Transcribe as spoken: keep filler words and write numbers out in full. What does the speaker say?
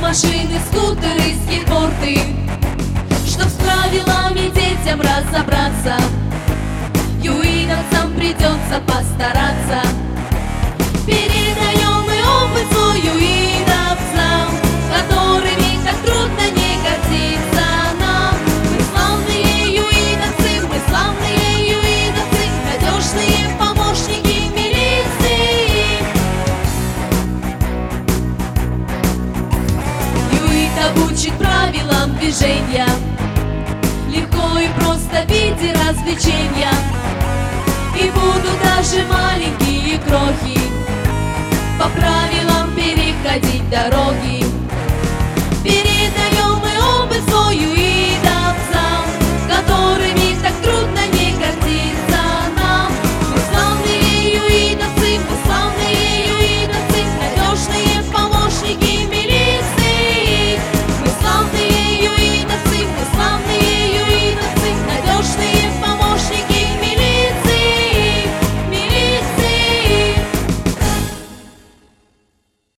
машины, скутеры, скейтборды, чтоб с правилами детям разобраться. Юиновцам придется постараться. Передаем мы опыт свой юиновцам, которыми так трудно не гордиться нам. Мы славные юиновцы, мы славные юиновцы, надежные помощники милиции. Юит обучит правилам движения, легко и просто в виде развлечения. И будут даже маленькие крохи по правилам переходить дороги.